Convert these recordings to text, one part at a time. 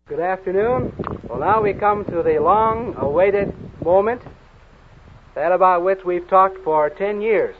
Good afternoon. Well, now we come to the long-awaited moment, that about which we've talked for 10 years.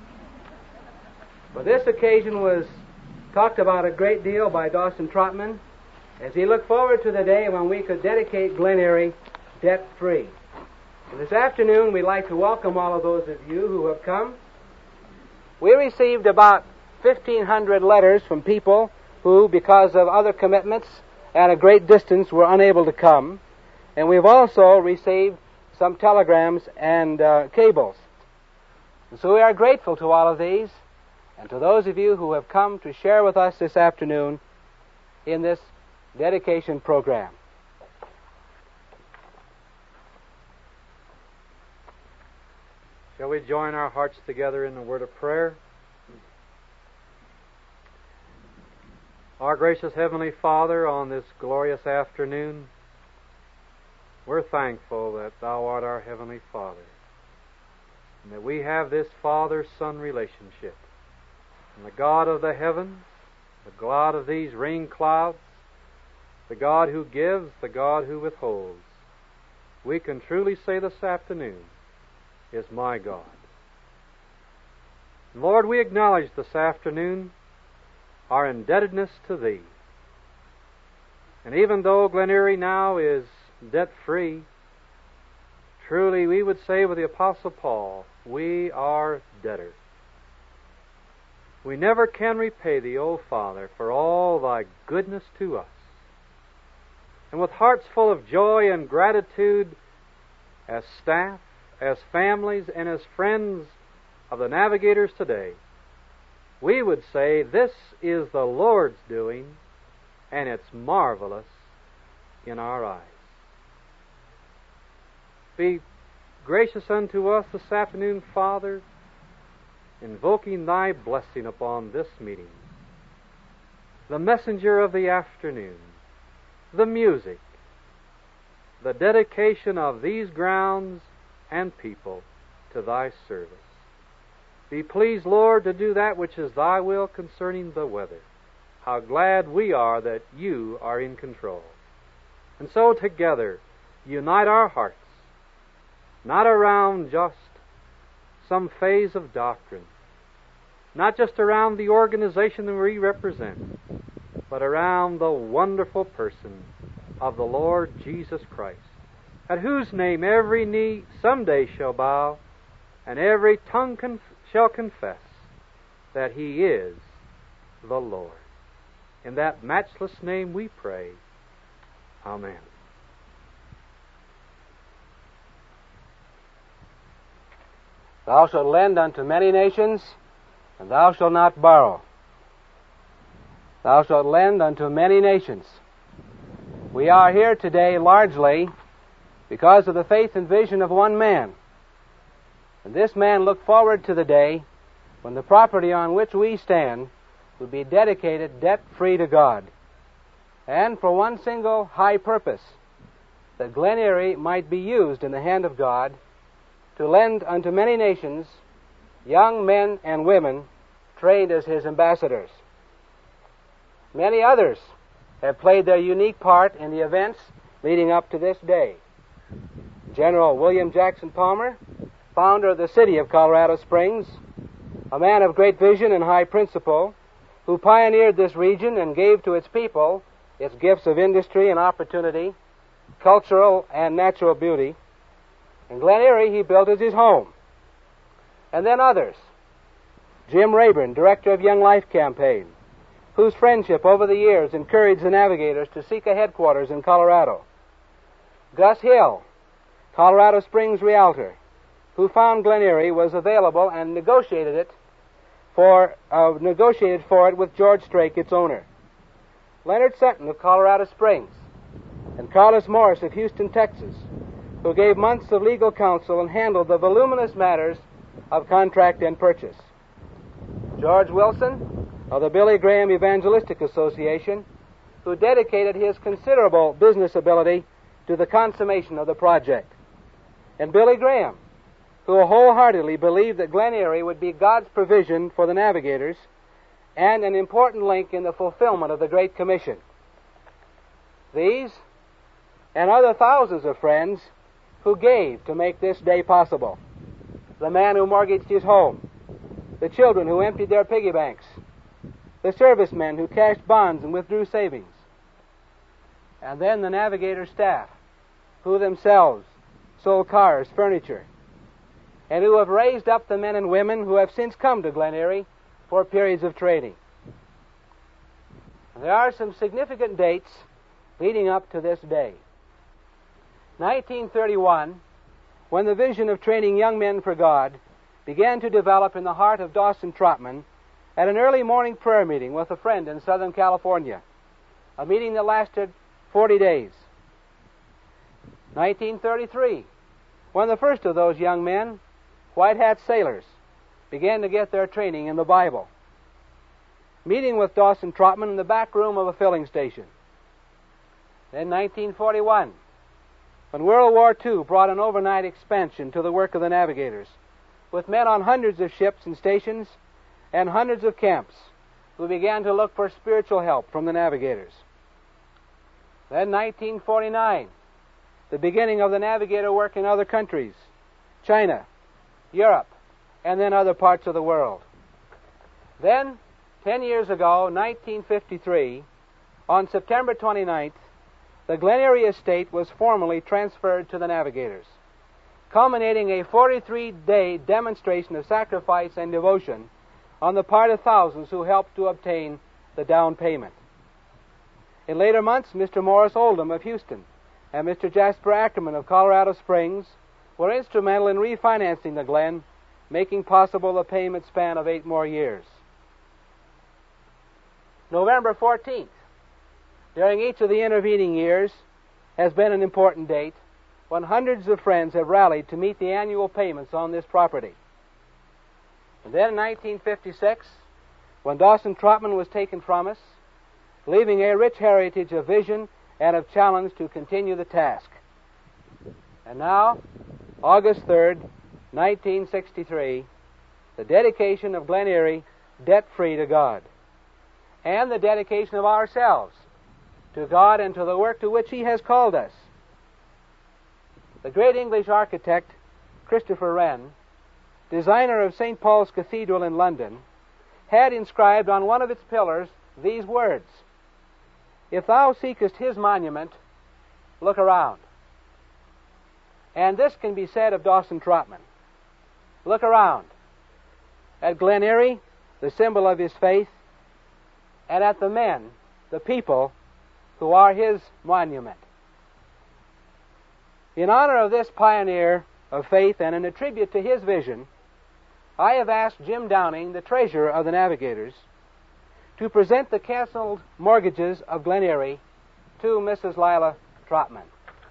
But this occasion was talked about a great deal by Dawson Trotman as he looked forward to the day when we could dedicate Glen Erie debt-free. And this afternoon, we'd like to welcome all of those of you who have come. We received about 1,500 letters from people who, because of other commitments at a great distance, were unable to come. And we've also received some telegrams and cables. And so we are grateful to all of these and to those of you who have come to share with us this afternoon in this dedication program. Shall we join our hearts together in a word of prayer? Our gracious Heavenly Father, on this glorious afternoon, we're thankful that Thou art our Heavenly Father, and that we have this Father-Son relationship. And the God of the heavens, the God of these rain clouds, the God who gives, the God who withholds, we can truly say this afternoon, is my God. And Lord, we acknowledge this afternoon our indebtedness to Thee. And even though Glen Erie now is debt-free, truly we would say with the Apostle Paul, we are debtors. We never can repay Thee, O Father, for all Thy goodness to us. And with hearts full of joy and gratitude, as staff, as families, and as friends of the navigators today, we would say, this is the Lord's doing, and it's marvelous in our eyes. Be gracious unto us this afternoon, Father, invoking Thy blessing upon this meeting. The messenger of the afternoon, the music, the dedication of these grounds and people to Thy service. Be pleased, Lord, to do that which is Thy will concerning the weather. How glad we are that You are in control. And so together, unite our hearts, not around just some phase of doctrine, not just around the organization that we represent, but around the wonderful person of the Lord Jesus Christ, at whose name every knee someday shall bow, and every tongue shall confess that He is the Lord. In that matchless name we pray. Amen. Thou shalt lend unto many nations, and thou shalt not borrow. Thou shalt lend unto many nations. We are here today largely because of the faith and vision of one man. And this man looked forward to the day when the property on which we stand would be dedicated debt-free to God, and for one single high purpose, that Glen Erie might be used in the hand of God to lend unto many nations young men and women trained as His ambassadors. Many others have played their unique part in the events leading up to this day. General William Jackson Palmer, founder of the city of Colorado Springs, a man of great vision and high principle, who pioneered this region and gave to its people its gifts of industry and opportunity, cultural and natural beauty. In Glen Erie, he built as his home. And then others. Jim Rayburn, director of Young Life Campaign, whose friendship over the years encouraged the navigators to seek a headquarters in Colorado. Gus Hill, Colorado Springs realtor, who found Glen Erie was available and negotiated for it with George Strake, its owner. Leonard Sutton of Colorado Springs, and Carlos Morris of Houston, Texas, who gave months of legal counsel and handled the voluminous matters of contract and purchase. George Wilson of the Billy Graham Evangelistic Association, who dedicated his considerable business ability to the consummation of the project. And Billy Graham, who wholeheartedly believed that Glen Erie would be God's provision for the navigators and an important link in the fulfillment of the Great Commission. These and other thousands of friends who gave to make this day possible. The man who mortgaged his home, the children who emptied their piggy banks, the servicemen who cashed bonds and withdrew savings, and then the Navigator staff who themselves sold cars, furniture, and who have raised up the men and women who have since come to Glen Erie for periods of trading. There are some significant dates leading up to this day. 1931, when the vision of training young men for God began to develop in the heart of Dawson Trotman at an early morning prayer meeting with a friend in Southern California, a meeting that lasted 40 days. 1933, when the first of those young men, white hat sailors, began to get their training in the Bible, meeting with Dawson Trotman in the back room of a filling station. Then 1941, when World War II brought an overnight expansion to the work of the Navigators, with men on hundreds of ships and stations and hundreds of camps who began to look for spiritual help from the Navigators. Then 1949, the beginning of the Navigator work in other countries, China, Europe, and then other parts of the world. Then, 10 years ago, 1953, on September 29th, the Glen Erie estate was formally transferred to the Navigators, culminating a 43-day demonstration of sacrifice and devotion on the part of thousands who helped to obtain the down payment. In later months, Mr. Morris Oldham of Houston and Mr. Jasper Ackerman of Colorado Springs were instrumental in refinancing the Glen, making possible a payment span of 8 more years. November 14th, during each of the intervening years, has been an important date when hundreds of friends have rallied to meet the annual payments on this property. And then in 1956, when Dawson Trotman was taken from us, leaving a rich heritage of vision and of challenge to continue the task. And now, August 3rd, 1963, the dedication of Glen Erie debt-free to God, and the dedication of ourselves to God and to the work to which He has called us. The great English architect, Christopher Wren, designer of St. Paul's Cathedral in London, had inscribed on one of its pillars these words: "If thou seekest His monument, look around." And this can be said of Dawson Trotman. Look around at Glen Erie, the symbol of his faith, and at the men, the people, who are his monument. In honor of this pioneer of faith and in a tribute to his vision, I have asked Jim Downing, the treasurer of the Navigators, to present the canceled mortgages of Glen Erie to Mrs. Lila Trotman.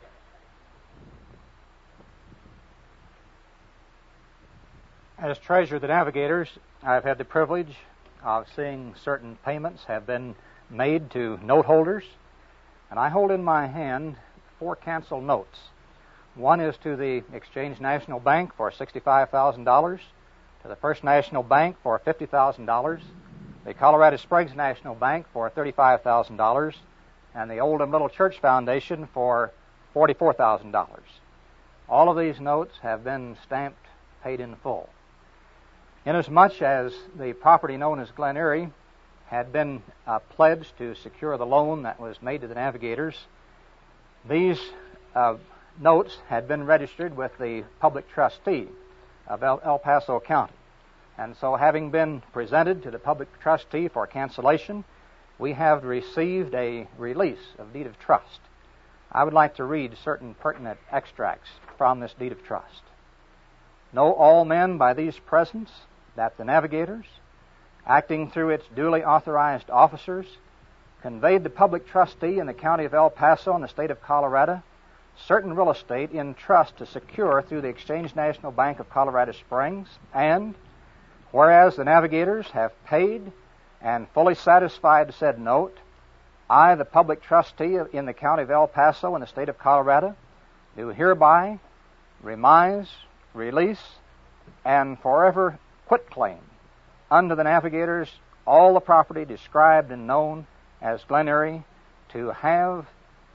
As treasurer of the Navigators, I've had the privilege of seeing certain payments have been made to note holders, and I hold in my hand 4 canceled notes. One is to the Exchange National Bank for $65,000, to the First National Bank for $50,000, the Colorado Springs National Bank for $35,000, and the Oldham Little Church Foundation for $44,000. All of these notes have been stamped, paid in full. Inasmuch as the property known as Glen Erie had been pledged to secure the loan that was made to the Navigators, these notes had been registered with the public trustee of El Paso County. And so, having been presented to the public trustee for cancellation, we have received a release of deed of trust. I would like to read certain pertinent extracts from this deed of trust. Know all men by these presents that the Navigators, acting through its duly authorized officers, conveyed to public trustee in the county of El Paso in the state of Colorado certain real estate in trust to secure through the Exchange National Bank of Colorado Springs, and whereas the Navigators have paid and fully satisfied said note, I, the public trustee in the county of El Paso in the state of Colorado, do hereby remise, release, and forever quitclaim unto the Navigators all the property described and known as Glen Erie to have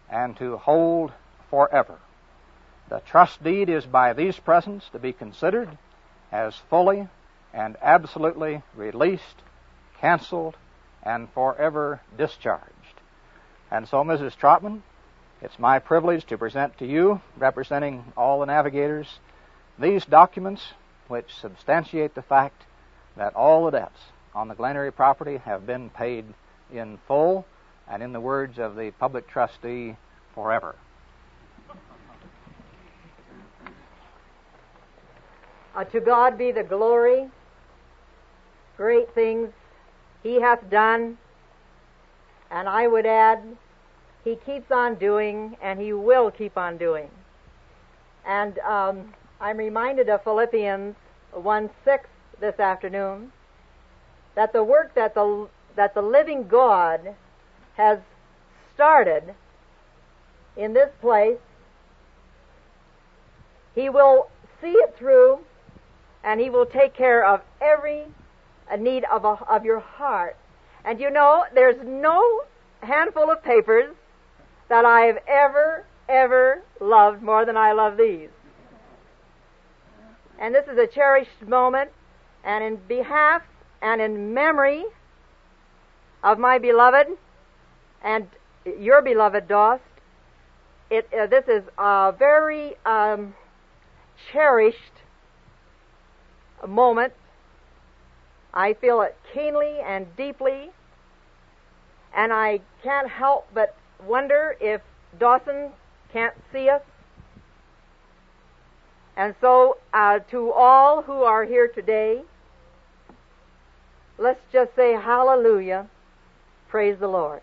and to hold forever. The trust deed is by these presents to be considered as fully and absolutely released, canceled, and forever discharged. And so, Mrs. Trotman, it's my privilege to present to you, representing all the navigators, these documents which substantiate the fact that all the debts on the Glen Erie property have been paid in full, and in the words of the public trustee, forever. To God be the glory. Great things He hath done, and I would add, He keeps on doing, and He will keep on doing. And I'm reminded of Philippians 1:6 this afternoon, that the work that the living God has started in this place, He will see it through, and He will take care of every need of your heart. And you know, there's no handful of papers that I've ever loved more than I love these. And this is a cherished moment, and in behalf and in memory of my beloved and your beloved Dost, this is a very cherished moment. I feel it keenly and deeply, and I can't help but wonder if Dawson can't see us. And so, to all who are here today, let's just say hallelujah, praise the Lord.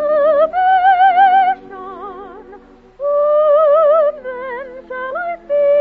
Whom then shall I fear?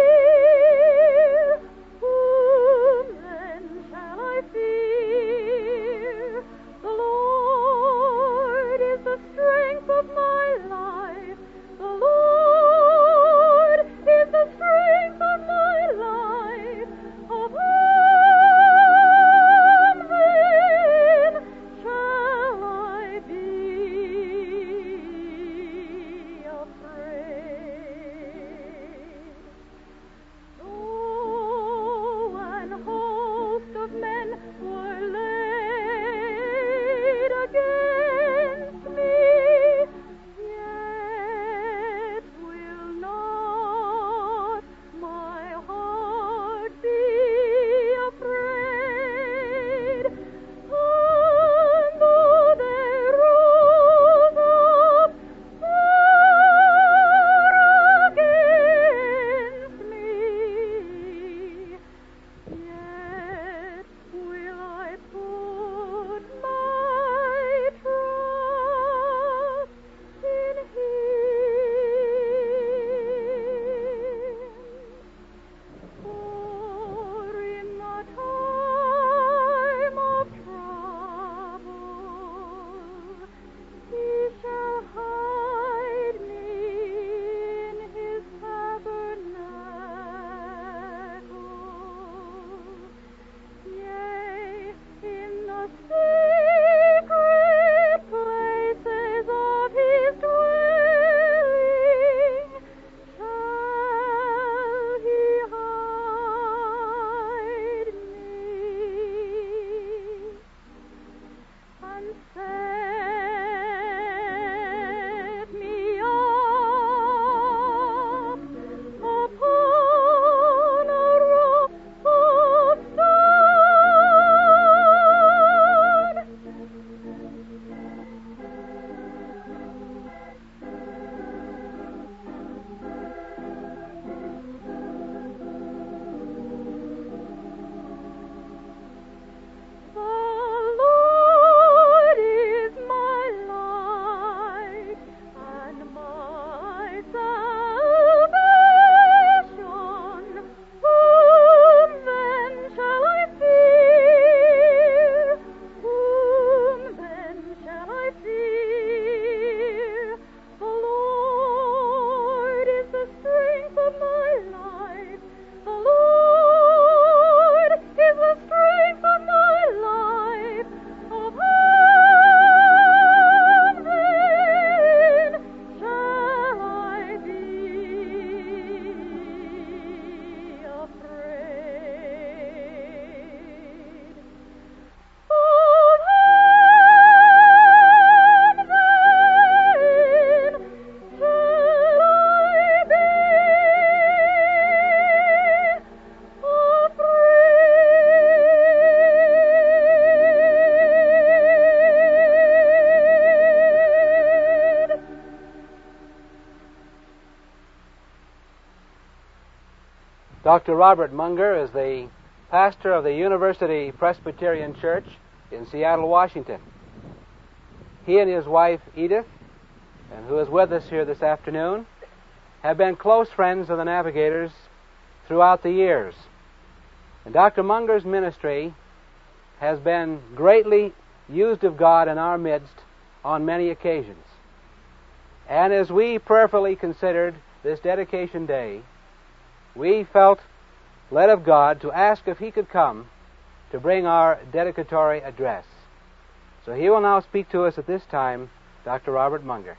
Dr. Robert Munger is the pastor of the University Presbyterian Church in Seattle, Washington. He and his wife, Edith, and who is with us here this afternoon, have been close friends of the Navigators throughout the years. And Dr. Munger's ministry has been greatly used of God in our midst on many occasions. And as we prayerfully considered this dedication day, we felt led of God to ask if he could come to bring our dedicatory address. So he will now speak to us at this time, Dr. Robert Munger.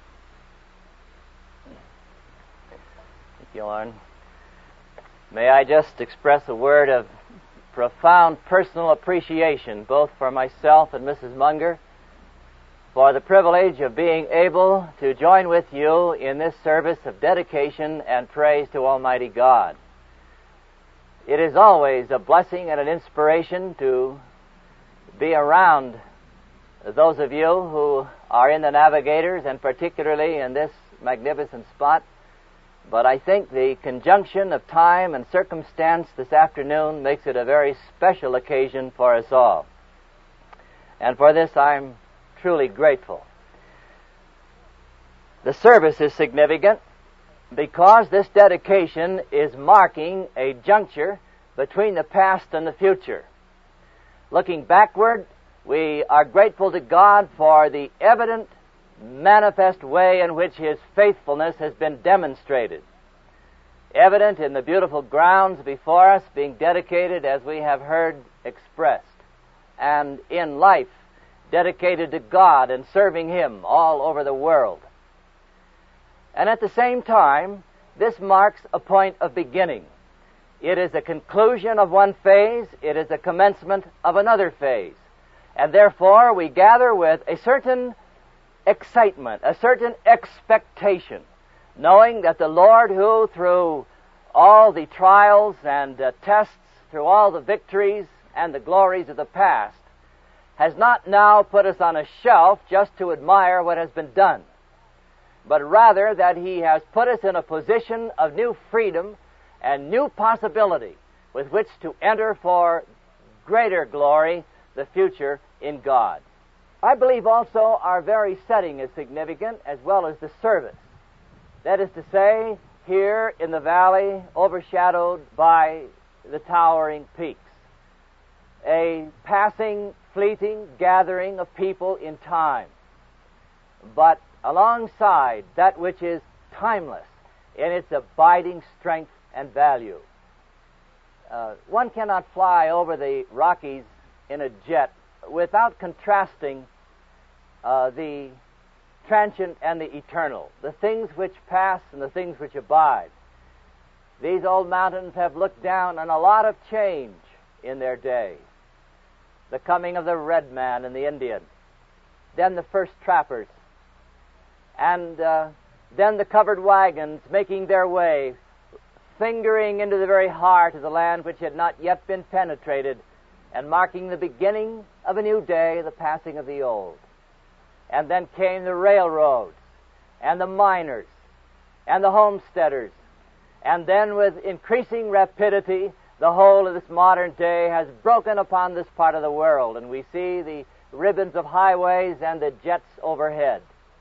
Thank you, Lauren. May I just express a word of profound personal appreciation, both for myself and Mrs. Munger, for the privilege of being able to join with you in this service of dedication and praise to Almighty God. It is always a blessing and an inspiration to be around those of you who are in the Navigators, and particularly in this magnificent spot. But I think the conjunction of time and circumstance this afternoon makes it a very special occasion for us all. And for this I'm truly grateful. The service is significant because this dedication is marking a juncture between the past and the future. Looking backward, we are grateful to God for the evident, manifest way in which His faithfulness has been demonstrated. Evident in the beautiful grounds before us being dedicated, as we have heard expressed, and in life dedicated to God and serving Him all over the world. And at the same time, this marks a point of beginning. It is a conclusion of one phase, it is a commencement of another phase. And therefore we gather with a certain excitement, a certain expectation, knowing that the Lord, who through all the trials and tests, through all the victories and the glories of the past, has not now put us on a shelf just to admire what has been done, but rather that He has put us in a position of new freedom and new possibility with which to enter for greater glory the future in God. I believe also our very setting is significant, as well as the service. That is to say, here in the valley, overshadowed by the towering peaks. A passing, fleeting gathering of people in time, but alongside that which is timeless in its abiding strength and value. One cannot fly over the Rockies in a jet without contrasting the transient and the eternal, the things which pass and the things which abide. These old mountains have looked down on a lot of change in their day. The coming of the red man and the Indian, then the first trappers, and then the covered wagons making their way, fingering into the very heart of the land which had not yet been penetrated, and marking the beginning of a new day, the passing of the old. And then came the railroads, and the miners, and the homesteaders, and then with increasing rapidity, the whole of this modern day has broken upon this part of the world, and we see the ribbons of highways and the jets overhead.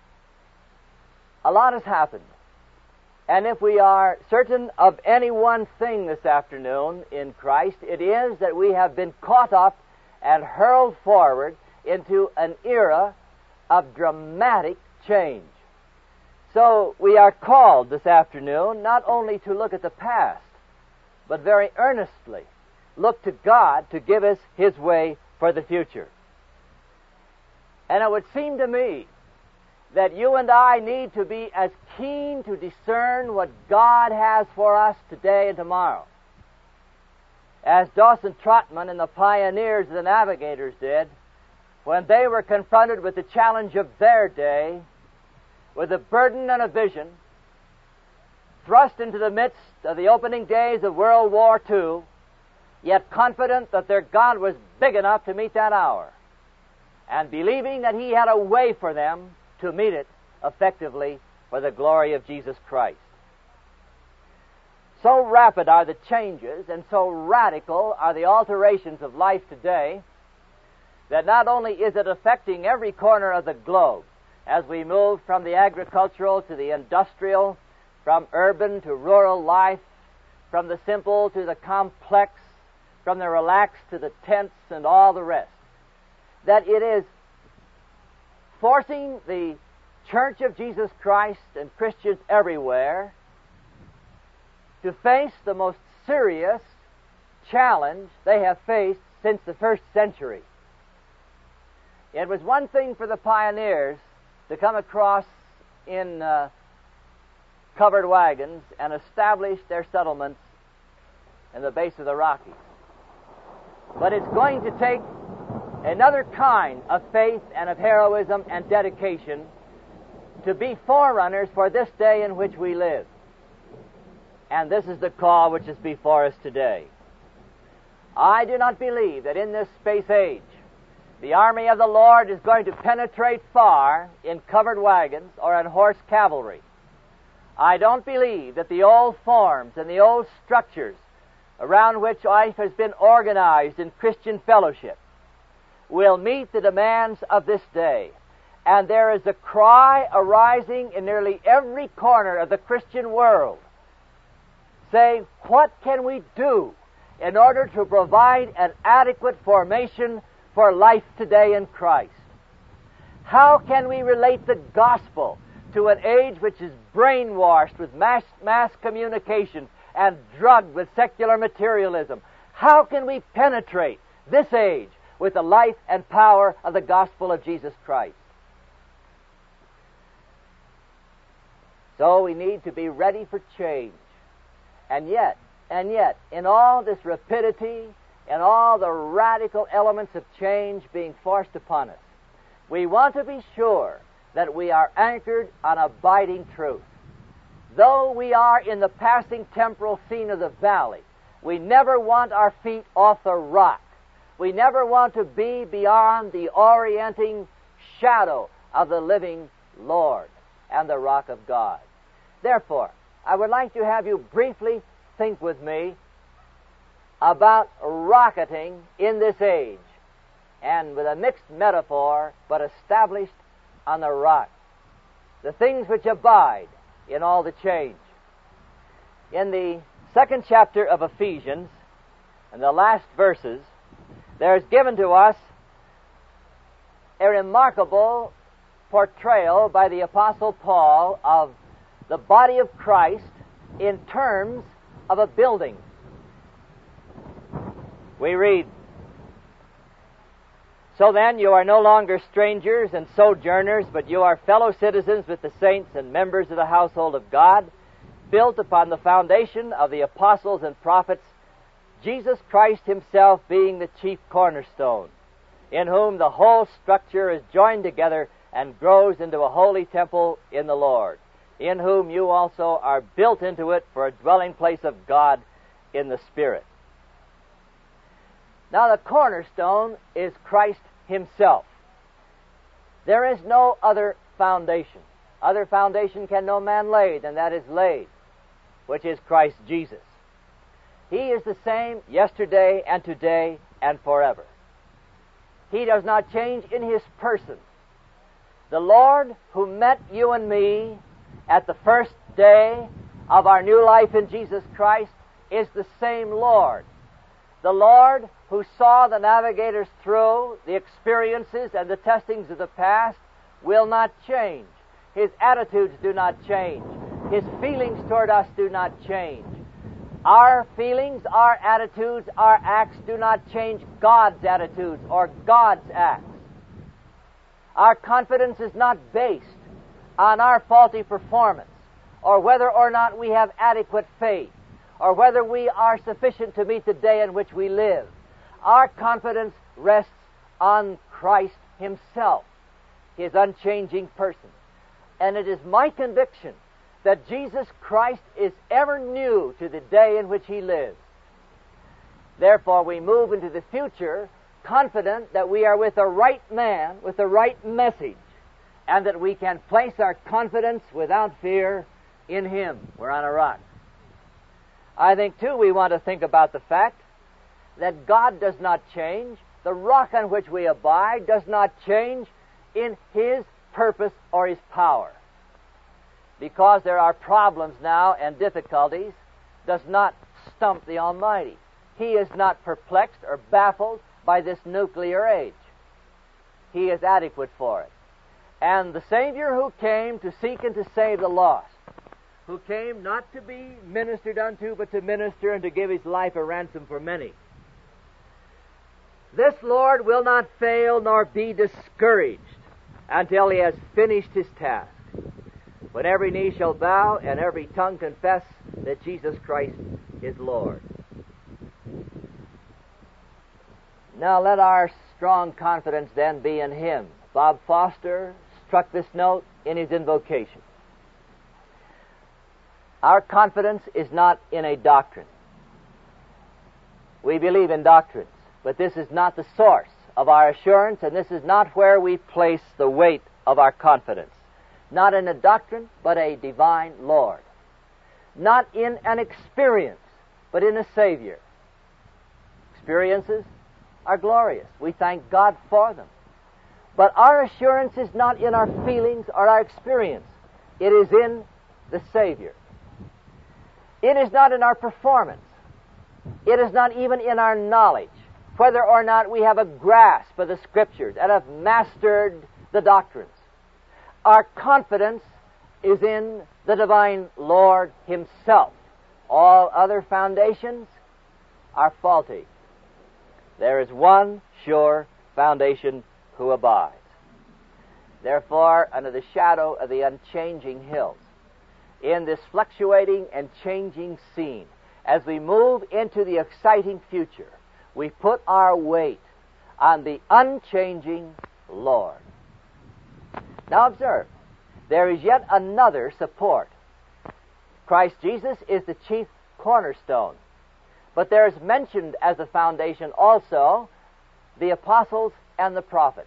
A lot has happened. And if we are certain of any one thing this afternoon in Christ, it is that we have been caught up and hurled forward into an era of dramatic change. So we are called this afternoon not only to look at the past, but very earnestly look to God to give us His way for the future. And it would seem to me that you and I need to be as keen to discern what God has for us today and tomorrow as Dawson Trotman and the pioneers of the Navigators did when they were confronted with the challenge of their day, with a burden and a vision, thrust into the midst of the opening days of World War II, yet confident that their God was big enough to meet that hour, and believing that He had a way for them to meet it effectively for the glory of Jesus Christ. So rapid are the changes and so radical are the alterations of life today that not only is it affecting every corner of the globe as we move from the agricultural to the industrial, from urban to rural life, from the simple to the complex, from the relaxed to the tense and all the rest, that it is forcing the Church of Jesus Christ and Christians everywhere to face the most serious challenge they have faced since the first century. It was one thing for the pioneers to come across in covered wagons and establish their settlements in the base of the Rockies. But it's going to take another kind of faith and of heroism and dedication to be forerunners for this day in which we live. And this is the call which is before us today. I do not believe that in this space age the army of the Lord is going to penetrate far in covered wagons or in horse cavalry. I don't believe that the old forms and the old structures around which life has been organized in Christian fellowship will meet the demands of this day. And there is a cry arising in nearly every corner of the Christian world, saying, what can we do in order to provide an adequate formation for life today in Christ? How can we relate the gospel to an age which is brainwashed with mass communication and drugged with secular materialism? How can we penetrate this age with the life and power of the gospel of Jesus Christ? So we need to be ready for change. And yet, in all this rapidity and all the radical elements of change being forced upon us, we want to be sure that we are anchored on abiding truth. Though we are in the passing temporal scene of the valley, we never want our feet off the rock. We never want to be beyond the orienting shadow of the living Lord and the rock of God. Therefore, I would like to have you briefly think with me about rocketing in this age, and with a mixed metaphor, but established on the rock. The things which abide in all the change. In the 2nd chapter of Ephesians, in the last verses, there is given to us a remarkable portrayal by the Apostle Paul of the body of Christ in terms of a building. We read, "So then you are no longer strangers and sojourners, but you are fellow citizens with the saints and members of the household of God, built upon the foundation of the apostles and prophets, Jesus Christ himself being the chief cornerstone, in whom the whole structure is joined together and grows into a holy temple in the Lord, in whom you also are built into it for a dwelling place of God in the Spirit." Now the cornerstone is Christ himself. There is no other foundation. Other foundation can no man lay than that is laid, which is Christ Jesus. He is the same yesterday and today and forever. He does not change in his person. The Lord who met you and me at the first day of our new life in Jesus Christ is the same Lord. The Lord who saw the navigators through the experiences and the testings of the past will not change. His attitudes do not change. His feelings toward us do not change. Our feelings, our attitudes, our acts do not change God's attitudes or God's acts. Our confidence is not based on our faulty performance, or whether or not we have adequate faith, or whether we are sufficient to meet the day in which we live. Our confidence rests on Christ himself, his unchanging person. And it is my conviction that Jesus Christ is ever new to the day in which he lives. Therefore, we move into the future confident that we are with the right man, with the right message, and that we can place our confidence without fear in him. We're on a rock. I think, too, we want to think about the fact that God does not change. The rock on which we abide does not change in His purpose or His power. Because there are problems now and difficulties, does not stump the Almighty. He is not perplexed or baffled by this nuclear age. He is adequate for it. And the Savior who came to seek and to save the lost, who came not to be ministered unto, but to minister and to give His life a ransom for many. This Lord will not fail nor be discouraged until He has finished His task, when every knee shall bow and every tongue confess that Jesus Christ is Lord. Now let our strong confidence then be in Him. Bob Foster struck this note in his invocation. Our confidence is not in a doctrine. We believe in doctrines, but this is not the source of our assurance, and this is not where we place the weight of our confidence. Not in a doctrine, but a divine Lord. Not in an experience, but in a Savior. Experiences are glorious. We thank God for them. But our assurance is not in our feelings or our experience. It is in the Savior. It is not in our performance. It is not even in our knowledge, whether or not we have a grasp of the Scriptures and have mastered the doctrines. Our confidence is in the divine Lord Himself. All other foundations are faulty. There is one sure foundation who abides. Therefore, under the shadow of the unchanging hills, in this fluctuating and changing scene, as we move into the exciting future, we put our weight on the unchanging Lord. Now observe, there is yet another support. Christ Jesus is the chief cornerstone, but there is mentioned as a foundation also the apostles and the prophets.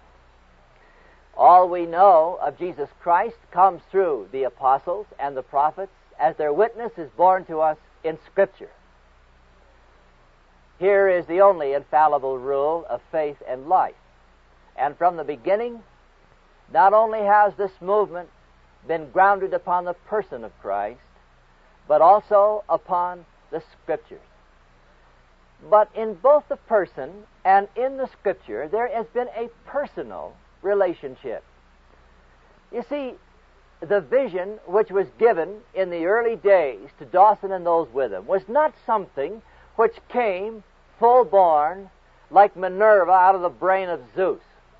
All we know of Jesus Christ comes through the apostles and the prophets, as their witness is borne to us in Scripture. Here is the only infallible rule of faith and life. And from the beginning, not only has this movement been grounded upon the person of Christ, but also upon the Scriptures. But in both the person and in the Scripture, there has been a personal relationship. You see, the vision which was given in the early days to Dawson and those with him was not something which came full-born like Minerva out of the brain of Zeus.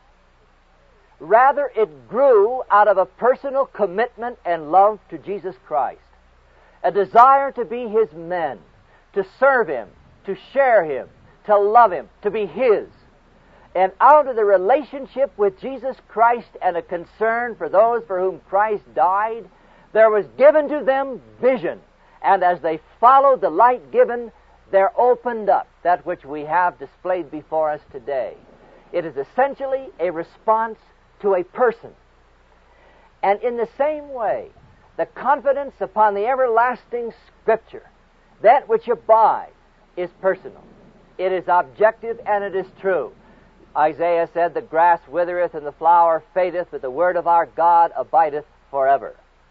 Rather, it grew out of a personal commitment and love to Jesus Christ, a desire to be His men, to serve Him, to share Him, to love Him, to be His. And out of the relationship with Jesus Christ and a concern for those for whom Christ died, there was given to them vision. And as they followed the light given, there opened up that which we have displayed before us today. It is essentially a response to a person. And in the same way, the confidence upon the everlasting Scripture, that which abides, is personal. It is objective and it is true. Isaiah said, "The grass withereth and the flower fadeth, but the word of our God abideth forever."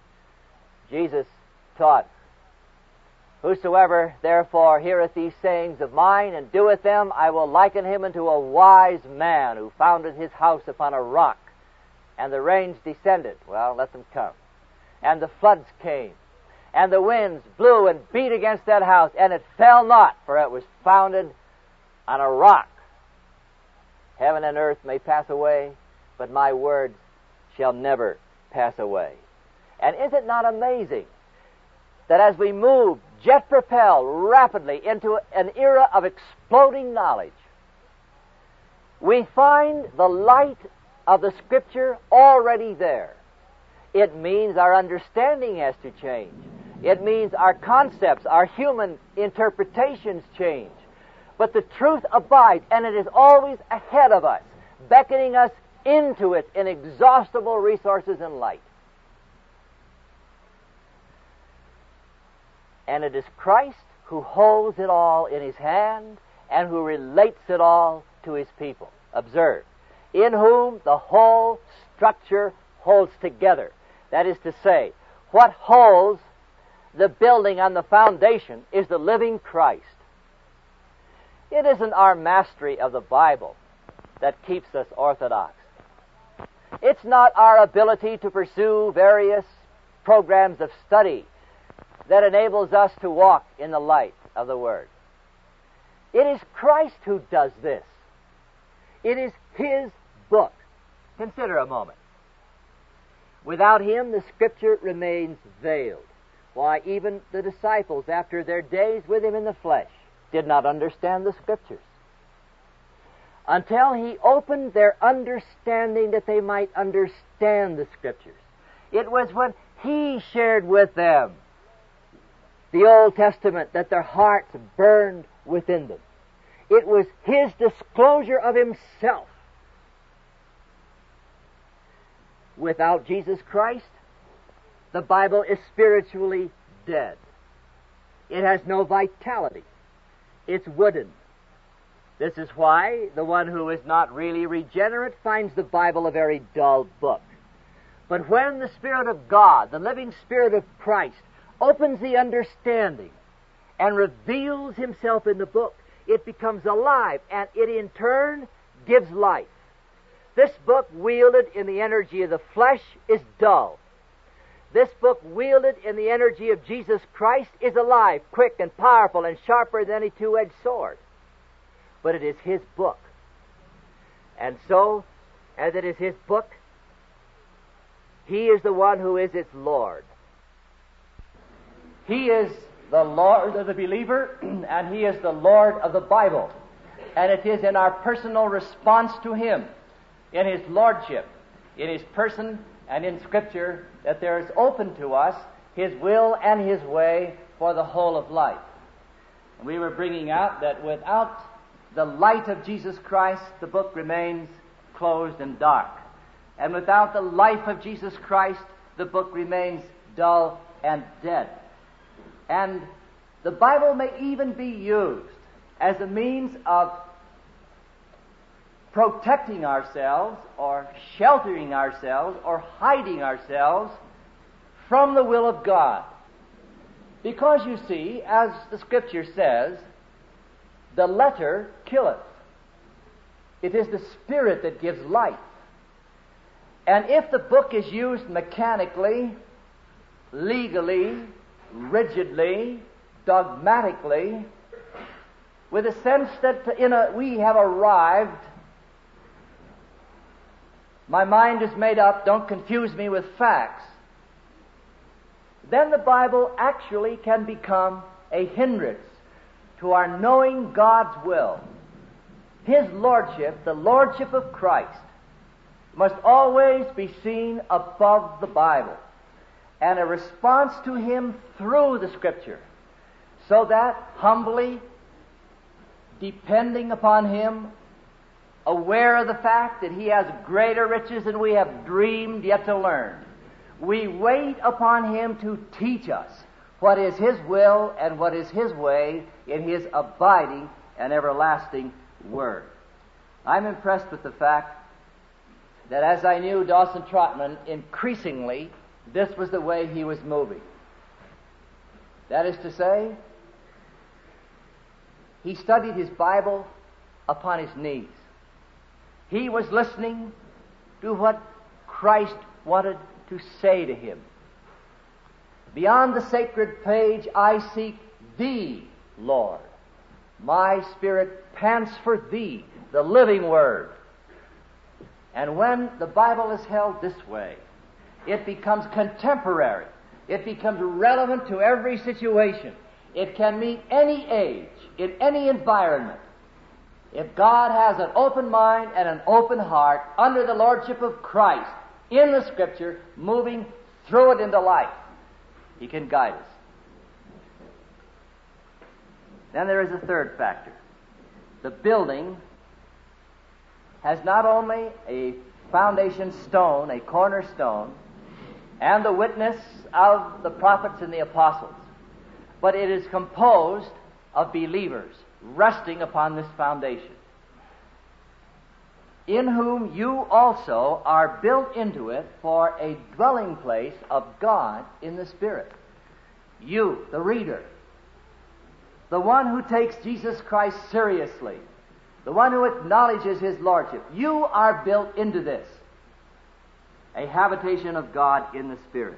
Jesus taught, "Whosoever therefore heareth these sayings of mine and doeth them, I will liken him unto a wise man who founded his house upon a rock. And the rains descended," well, let them come, "and the floods came, and the winds blew and beat against that house, and it fell not, for it was founded on a rock. Heaven and earth may pass away, but my words shall never pass away." And is it not amazing that as we move jet-propelled rapidly into an era of exploding knowledge, we find the light of the Scripture already there? It means our understanding has to change. It means our concepts, our human interpretations change. But the truth abides, and it is always ahead of us, beckoning us into its inexhaustible resources and light. And it is Christ who holds it all in his hand and who relates it all to his people. Observe, in whom the whole structure holds together. That is to say, what holds the building on the foundation is the living Christ. It isn't our mastery of the Bible that keeps us orthodox. It's not our ability to pursue various programs of study that enables us to walk in the light of the Word. It is Christ who does this. It is His book. Consider a moment. Without Him, the Scripture remains veiled. Why, even the disciples, after their days with Him in the flesh, did not understand the Scriptures until He opened their understanding that they might understand the Scriptures. It was when He shared with them the Old Testament that their hearts burned within them. It was His disclosure of Himself. Without Jesus Christ, the Bible is spiritually dead. It has no vitality. It's wooden. This is why the one who is not really regenerate finds the Bible a very dull book. But when the Spirit of God, the living Spirit of Christ, opens the understanding and reveals Himself in the book, it becomes alive, and it in turn gives life. This book, wielded in the energy of the flesh, is dull. This book, wielded in the energy of Jesus Christ, is alive, quick and powerful and sharper than any two-edged sword. But it is His book. And so, as it is His book, He is the one who is its Lord. He is the Lord of the believer, and He is the Lord of the Bible. And it is in our personal response to Him, in His Lordship, in His person, and in Scripture, that there is open to us His will and His way for the whole of life. And we were bringing out that without the light of Jesus Christ, the book remains closed and dark. And without the life of Jesus Christ, the book remains dull and dead. And the Bible may even be used as a means of protecting ourselves or sheltering ourselves or hiding ourselves from the will of God. Because you see, as the Scripture says, the letter killeth. It is the Spirit that gives life. And if the book is used mechanically, legally, rigidly, dogmatically, with a sense that we have arrived, my mind is made up, don't confuse me with facts, then the Bible actually can become a hindrance to our knowing God's will. His Lordship, the Lordship of Christ, must always be seen above the Bible, and a response to Him through the Scripture, so that humbly, depending upon Him, aware of the fact that He has greater riches than we have dreamed yet to learn, we wait upon Him to teach us what is His will and what is His way in His abiding and everlasting Word. I'm impressed with the fact that as I knew Dawson Trotman, increasingly, this was the way he was moving. That is to say, he studied his Bible upon his knees. He was listening to what Christ wanted to say to him. Beyond the sacred page, I seek Thee, Lord. My spirit pants for Thee, the living Word. And when the Bible is held this way, it becomes contemporary. It becomes relevant to every situation. It can meet any age, in any environment. If God has an open mind and an open heart under the Lordship of Christ in the Scripture, moving through it into life, He can guide us. Then there is a third factor. The building has not only a foundation stone, a cornerstone, and the witness of the prophets and the apostles, but it is composed of believers resting upon this foundation, in whom you also are built into it for a dwelling place of God in the Spirit. You, the reader, the one who takes Jesus Christ seriously, the one who acknowledges His Lordship, you are built into this, a habitation of God in the Spirit.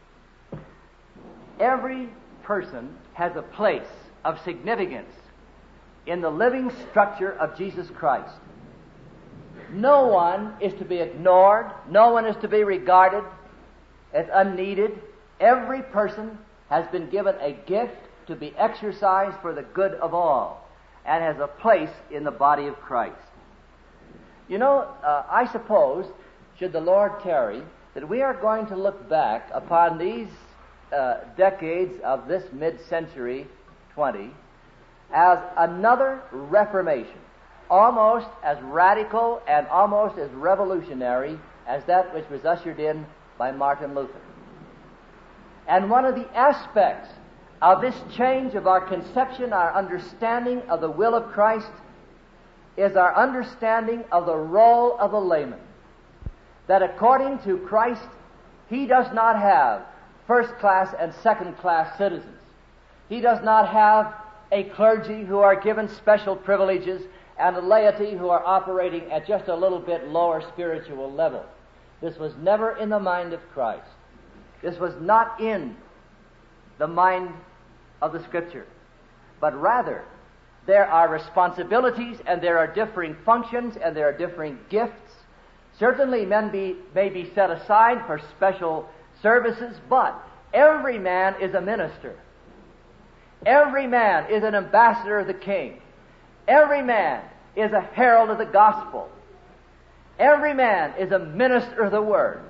Every person has a place of significance in the living structure of Jesus Christ. No one is to be ignored. No one is to be regarded as unneeded. Every person has been given a gift to be exercised for the good of all and has a place in the body of Christ. You know, I suppose, should the Lord tarry, that we are going to look back upon these decades of this mid-century 20 as another Reformation, almost as radical and almost as revolutionary as that which was ushered in by Martin Luther. And one of the aspects of this change of our conception, our understanding of the will of Christ, is our understanding of the role of the layman. That according to Christ, He does not have first-class and second-class citizens. He does not have a clergy who are given special privileges and a laity who are operating at just a little bit lower spiritual level. This was never in the mind of Christ. This was not in the mind of the Scripture. But rather, there are responsibilities and there are differing functions and there are differing gifts. Certainly men may be set aside for special services, but every man is a minister. Every man is an ambassador of the King. Every man is a herald of the gospel. Every man is a minister of the Word.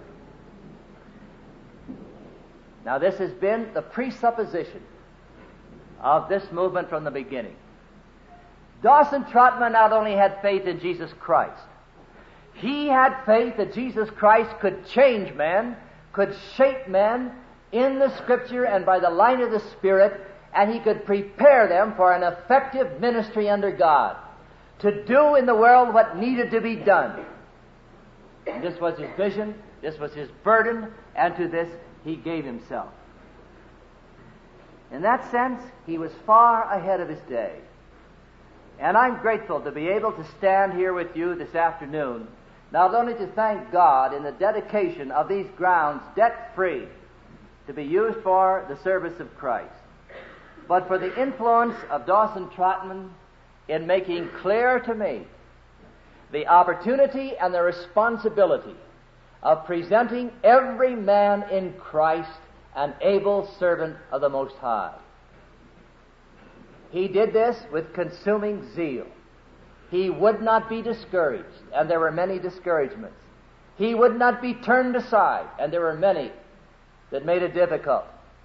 Now, this has been the presupposition of this movement from the beginning. Dawson Trotman not only had faith in Jesus Christ, he had faith that Jesus Christ could change men, could shape men in the Scripture and by the light of the Spirit, and he could prepare them for an effective ministry under God, to do in the world what needed to be done. And this was his vision, this was his burden, and to this he gave himself. In that sense, he was far ahead of his day. And I'm grateful to be able to stand here with you this afternoon, not only to thank God in the dedication of these grounds debt-free to be used for the service of Christ, but for the influence of Dawson Trotman in making clear to me the opportunity and the responsibility of presenting every man in Christ an able servant of the Most High. He did this with consuming zeal. He would not be discouraged, and there were many discouragements. He would not be turned aside, and there were many that made it difficult.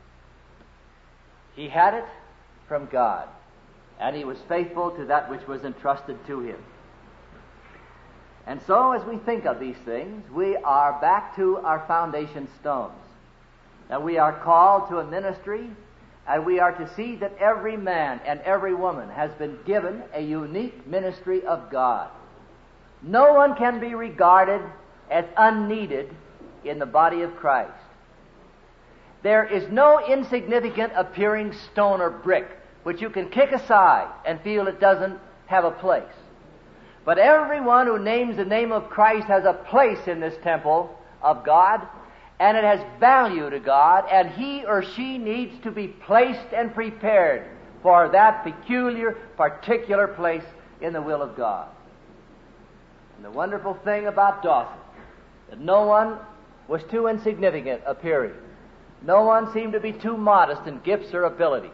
He had it from God, and he was faithful to that which was entrusted to him. And so, as we think of these things, we are back to our foundation stones. Now, we are called to a ministry, and we are to see that every man and every woman has been given a unique ministry of God. No one can be regarded as unneeded in the body of Christ. There is no insignificant appearing stone or brick which you can kick aside and feel it doesn't have a place. But everyone who names the name of Christ has a place in this temple of God, and it has value to God, and he or she needs to be placed and prepared for that peculiar, particular place in the will of God. And the wonderful thing about Dawson, that no one was too insignificant appearing. No one seemed to be too modest in gifts or abilities.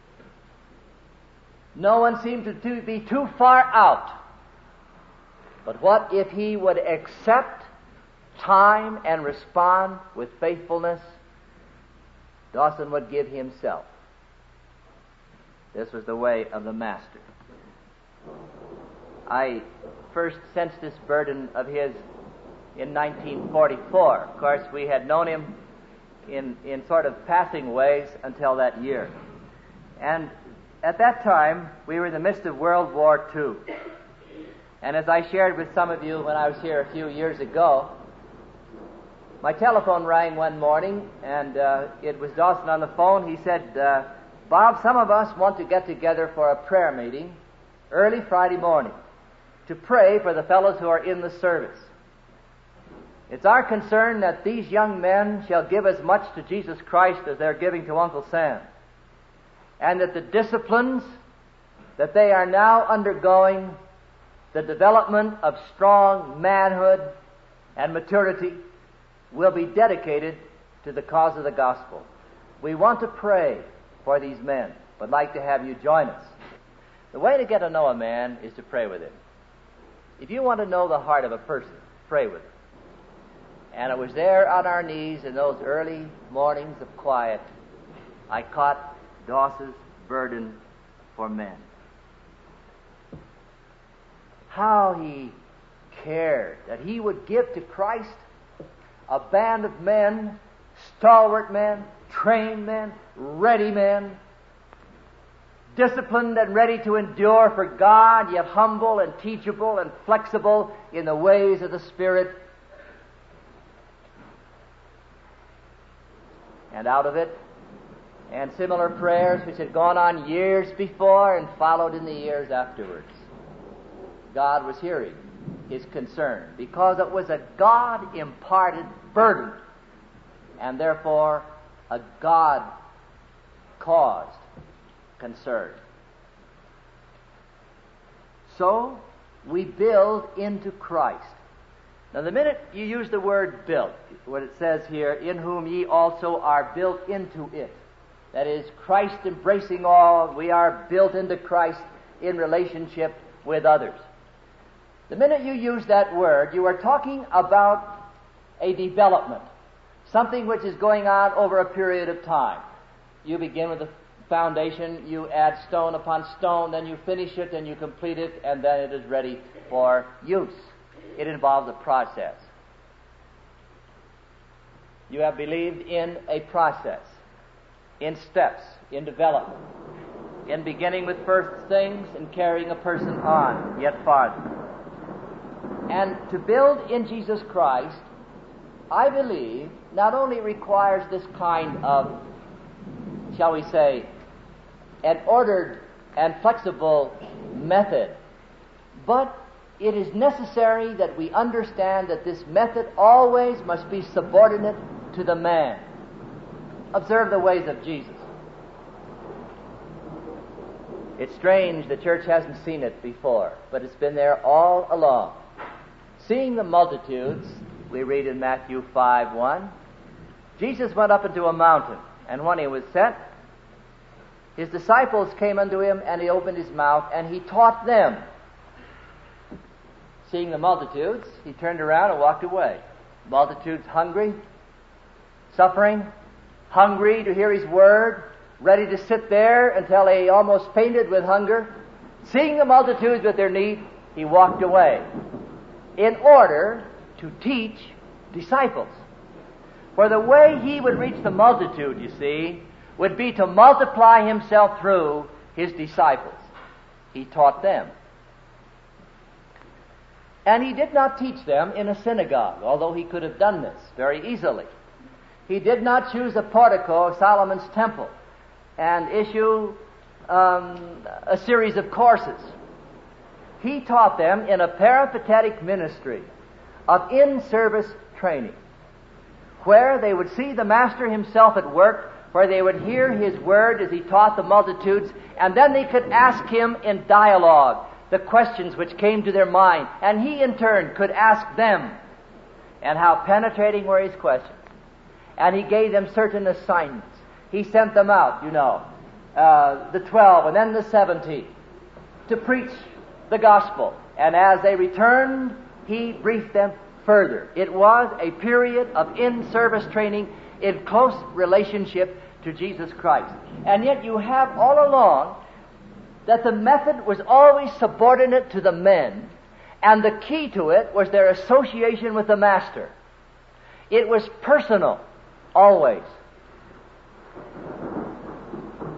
No one seemed to be too far out. But what if he would accept time and respond with faithfulness? Dawson would give himself. This was the way of the Master. I first sensed this burden of his in 1944. Of course, we had known him in sort of passing ways until that year. And at that time, we were in the midst of World War II. And as I shared with some of you when I was here a few years ago, my telephone rang one morning, and it was Dawson on the phone. He said, Bob, some of us want to get together for a prayer meeting early Friday morning to pray for the fellows who are in the service. It's our concern that these young men shall give as much to Jesus Christ as they're giving to Uncle Sam, and that the disciplines that they are now undergoing, the development of strong manhood and maturity, will be dedicated to the cause of the gospel. We want to pray for these men. Would like to have you join us. The way to get to know a man is to pray with him. If you want to know the heart of a person, pray with him. And it was there on our knees in those early mornings of quiet, I caught Dawson's burden for men. How he cared that he would give to Christ a band of men, stalwart men, trained men, ready men, disciplined and ready to endure for God, yet humble and teachable and flexible in the ways of the Spirit. And out of it, and similar prayers which had gone on years before and followed in the years afterwards, God was hearing his concern, because it was a God-imparted burden, and therefore a God-caused concern. So, we build into Christ. Now, the minute you use the word built, what it says here, in whom ye also are built into it, that is, Christ embracing all, we are built into Christ in relationship with others. The minute you use that word, you are talking about a development, something which is going on over a period of time. You begin with the foundation, you add stone upon stone, then you finish it, then you complete it, and then it is ready for use. It involves a process. You have believed in a process, in steps, in development, in beginning with first things and carrying a person on yet farther. And to build in Jesus Christ, I believe, not only requires this kind of, shall we say, an ordered and flexible method, but it is necessary that we understand that this method always must be subordinate to the man. Observe the ways of Jesus. It's strange the church hasn't seen it before, but it's been there all along. Seeing the multitudes, we read in Matthew 5:1, Jesus went up into a mountain, and when he was set, his disciples came unto him, and he opened his mouth, and he taught them. Seeing the multitudes, he turned around and walked away. Multitudes hungry, suffering, hungry to hear his word, ready to sit there until they almost fainted with hunger. Seeing the multitudes with their need, he walked away in order to teach disciples. For the way he would reach the multitude, you see, would be to multiply himself through his disciples. He taught them. And he did not teach them in a synagogue, although he could have done this very easily. He did not choose a portico of Solomon's temple and issue a series of courses. He taught them in a peripatetic ministry of in-service training, where they would see the Master himself at work, where they would hear his word as he taught the multitudes, and then they could ask him in dialogue the questions which came to their mind, and he in turn could ask them. And how penetrating were his questions. And he gave them certain assignments. He sent them out, the 12 and then the 70, to preach the gospel. And as they returned, he briefed them further. It was a period of in-service training in close relationship to Jesus Christ. And yet you have all along that the method was always subordinate to the men, and the key to it was their association with the Master. It was personal, always.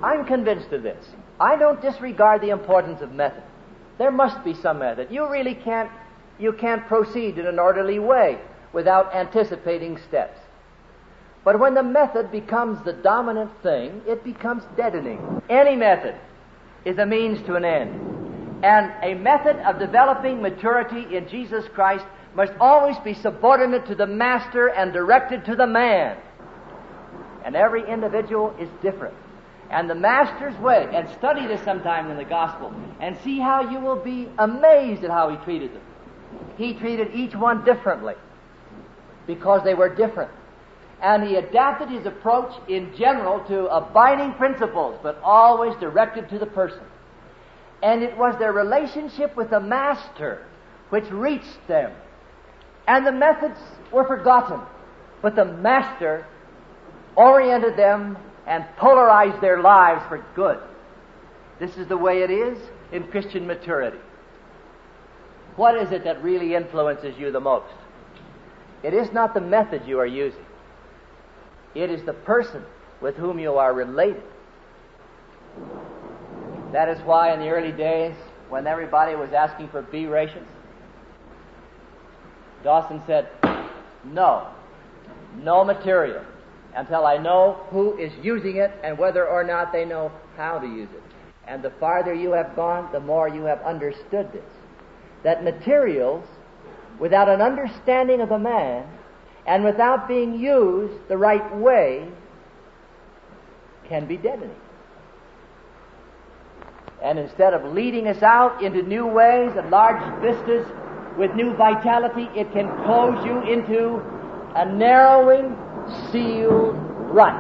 I'm convinced of this. I don't disregard the importance of method. There must be some method. You really can't proceed in an orderly way without anticipating steps. But when the method becomes the dominant thing, it becomes deadening. Any method is a means to an end. And a method of developing maturity in Jesus Christ must always be subordinate to the master and directed to the man. And every individual is different. And the master's way, and study this sometime in the gospel, and see how you will be amazed at how he treated them. He treated each one differently because they were different. And he adapted his approach in general to abiding principles, but always directed to the person. And it was their relationship with the master which reached them. And the methods were forgotten, but the master oriented them and polarized their lives for good. This is the way it is in Christian maturity. What is it that really influences you the most? It is not the method you are using. It is the person with whom you are related. That is why in the early days, when everybody was asking for B rations, Dawson said, no material until I know who is using it and whether or not they know how to use it. And the farther you have gone, the more you have understood this. That materials, without an understanding of the man, and without being used the right way, can be deadening. And instead of leading us out into new ways and large vistas with new vitality, it can close you into a narrowing, sealed rut.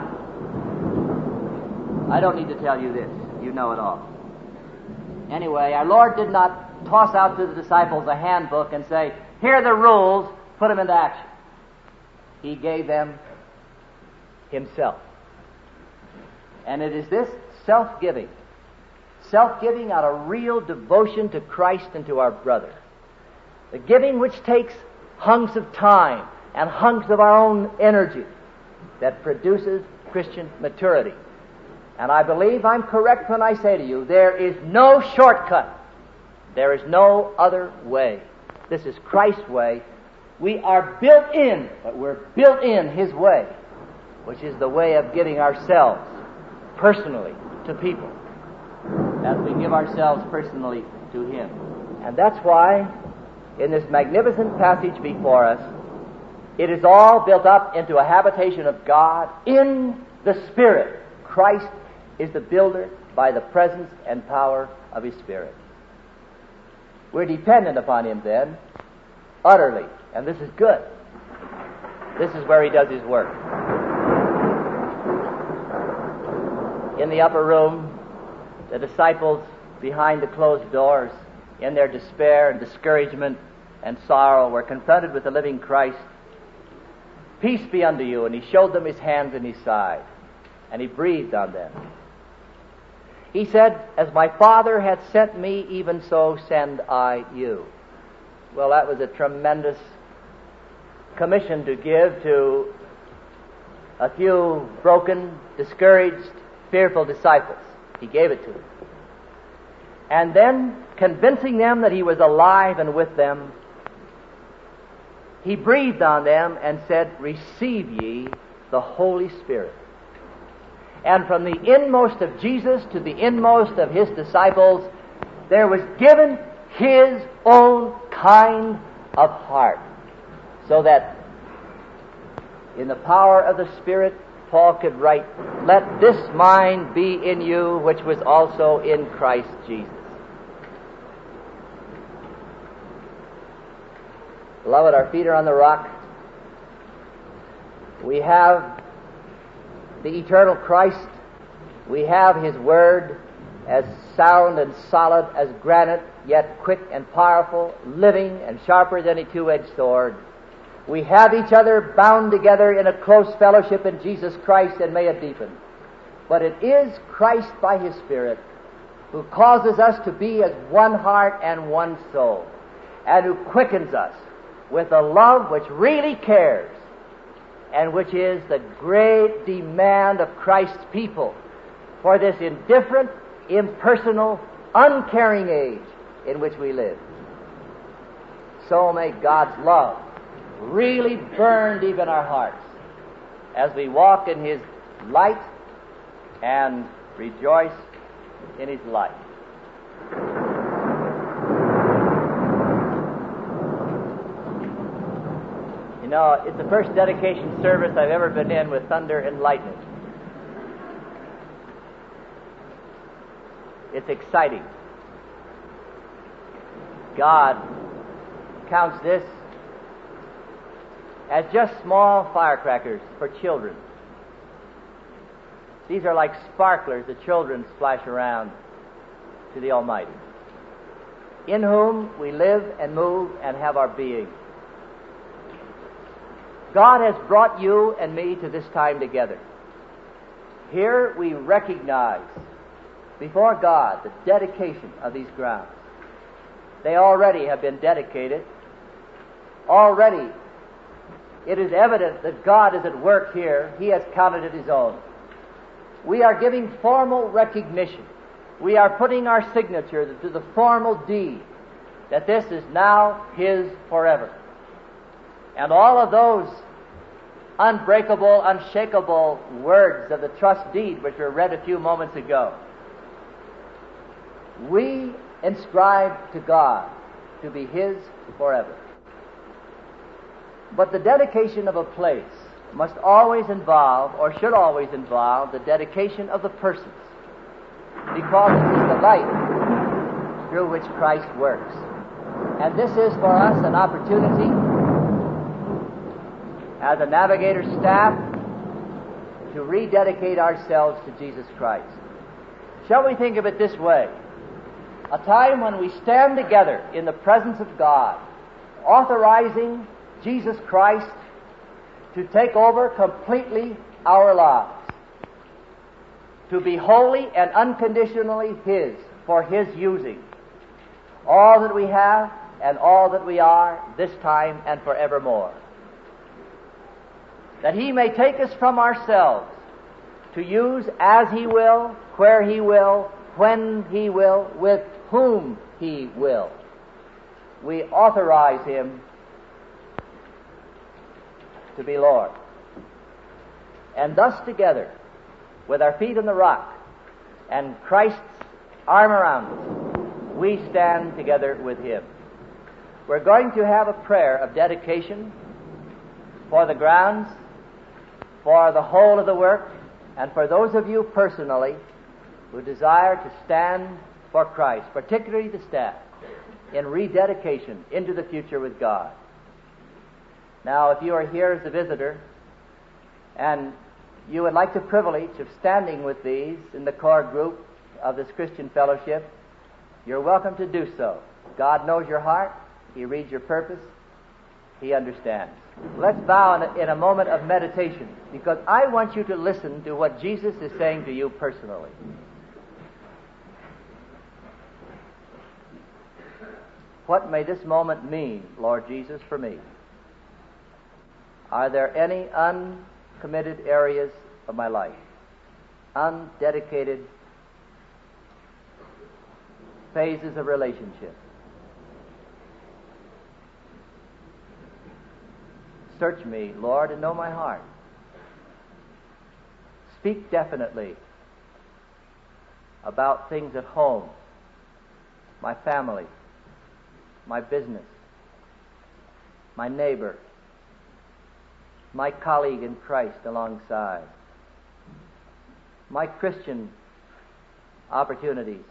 I don't need to tell you this. You know it all. Anyway, our Lord did not toss out to the disciples a handbook and say, here are the rules, put them into action. He gave them himself. And it is this self-giving out of real devotion to Christ and to our brother, the giving which takes hunks of time and hunks of our own energy, that produces Christian maturity. And I believe I'm correct when I say to you, there is no shortcut. There is no other way. This is Christ's way. We are built in, but we're built in His way, which is the way of giving ourselves personally to people, as we give ourselves personally to Him. And that's why, in this magnificent passage before us, it is all built up into a habitation of God in the Spirit. Christ is the builder by the presence and power of His Spirit. We're dependent upon Him then, utterly, and this is good. This is where He does His work. In the upper room, the disciples behind the closed doors, in their despair and discouragement and sorrow, were confronted with the living Christ. Peace be unto you. And He showed them His hands and His side, and He breathed on them. He said, as my Father hath sent me, even so send I you. Well, that was a tremendous commission to give to a few broken, discouraged, fearful disciples. He gave it to them. And then, convincing them that He was alive and with them, He breathed on them and said, receive ye the Holy Spirit. And from the inmost of Jesus to the inmost of His disciples, there was given His own kind of heart. So that in the power of the Spirit, Paul could write, let this mind be in you, which was also in Christ Jesus. Beloved, our feet are on the rock. We have the eternal Christ. We have His Word, as sound and solid as granite, yet quick and powerful, living and sharper than a two-edged sword. We have each other bound together in a close fellowship in Jesus Christ, and may it deepen. But it is Christ by His Spirit who causes us to be as one heart and one soul, and who quickens us with a love which really cares, and which is the great demand of Christ's people, for this indifferent, impersonal, uncaring age in which we live. So may God's love really burn deep in our hearts as we walk in His light and rejoice in His light. You know, it's the first dedication service I've ever been in with thunder and lightning. It's exciting. God counts this as just small firecrackers for children. These are like sparklers the children splash around to the Almighty, in whom we live and move and have our being. God has brought you and me to this time together. Here we recognize before God the dedication of these grounds. They already have been dedicated. Already it is evident that God is at work here. He has counted it His own. We are giving formal recognition. We are putting our signature to the formal deed that this is now His forever. And all of those unbreakable, unshakable words of the trust deed which were read a few moments ago, we inscribe to God to be His forever. But the dedication of a place must always involve, or should always involve, the dedication of the persons, because it is the light through which Christ works. And this is for us an opportunity as a Navigator staff to rededicate ourselves to Jesus Christ. Shall we think of it this way? A time when we stand together in the presence of God, authorizing Jesus Christ to take over completely our lives, to be wholly and unconditionally His, for His using, all that we have and all that we are, this time and forevermore. That He may take us from ourselves to use as He will, where He will, when He will, with whom He will. We authorize Him to be Lord. And thus together, with our feet on the rock and Christ's arm around us, we stand together with Him. We're going to have a prayer of dedication for the grounds, for the whole of the work, and for those of you personally who desire to stand for Christ, particularly the staff, in rededication into the future with God. Now, if you are here as a visitor and you would like the privilege of standing with these in the core group of this Christian fellowship, you're welcome to do so. God knows your heart. He reads your purpose. He understands. Let's bow in a moment of meditation, because I want you to listen to what Jesus is saying to you personally. What may this moment mean, Lord Jesus, for me? Are there any uncommitted areas of my life, undedicated phases of relationship? Search me, Lord, and know my heart. Speak definitely about things at home, my family, my business, my neighbor, my colleague in Christ alongside, my Christian opportunities,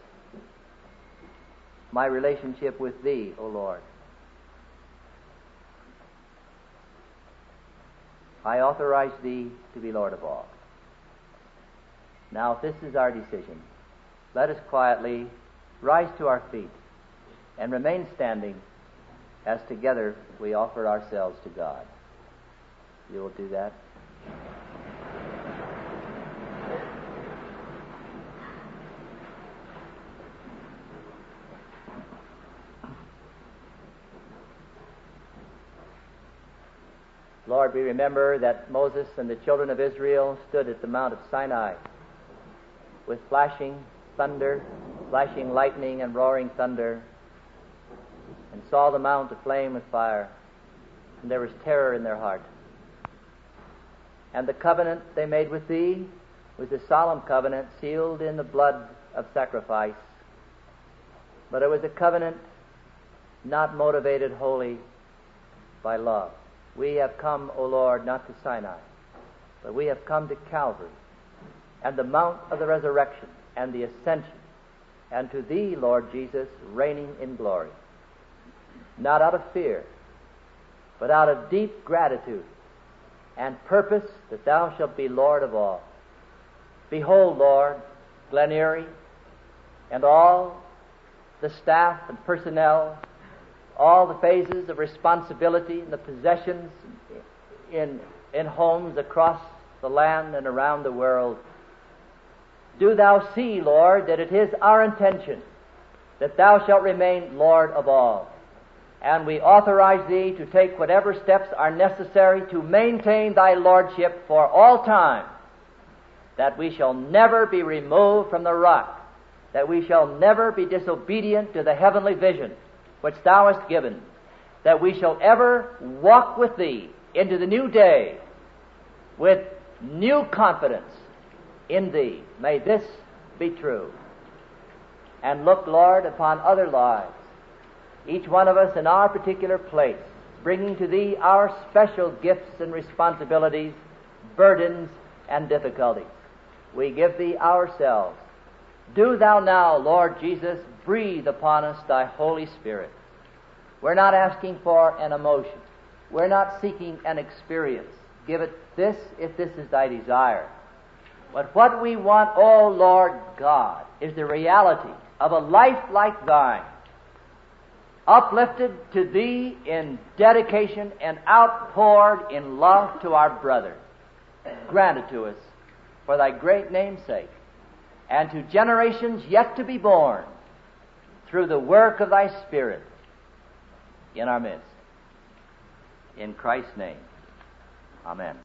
my relationship with Thee, O Lord. I authorize Thee to be Lord of all. Now, if this is our decision, let us quietly rise to our feet and remain standing as together we offer ourselves to God. You will do that? Lord, we remember that Moses and the children of Israel stood at the Mount of Sinai with flashing thunder, flashing lightning and roaring thunder, and saw the mount aflame with fire, and there was terror in their heart. And the covenant they made with thee was a solemn covenant sealed in the blood of sacrifice, but it was a covenant not motivated wholly by love. We have come, O Lord, not to Sinai, but we have come to Calvary and the mount of the resurrection and the ascension, and to thee, Lord Jesus, reigning in glory, not out of fear, but out of deep gratitude and purpose that thou shalt be Lord of all. Behold, Lord, Glen Erie and all the staff and personnel, all the phases of responsibility and the possessions in homes across the land and around the world. Do thou see, Lord, that it is our intention that thou shalt remain Lord of all. And we authorize thee to take whatever steps are necessary to maintain thy lordship for all time, that we shall never be removed from the rock, that we shall never be disobedient to the heavenly vision which thou hast given, that we shall ever walk with thee into the new day with new confidence in thee. May this be true. And look, Lord, upon other lives, each one of us in our particular place, bringing to thee our special gifts and responsibilities, burdens and difficulties. We give thee ourselves. Do thou now, Lord Jesus, breathe upon us thy Holy Spirit. We're not asking for an emotion. We're not seeking an experience. Give it this if this is thy desire. But what we want, O Lord God, is the reality of a life like thine, uplifted to thee in dedication and outpoured in love to our brother. Grant it to us for thy great name's sake, and to generations yet to be born, through the work of thy Spirit in our midst. In Christ's name, amen.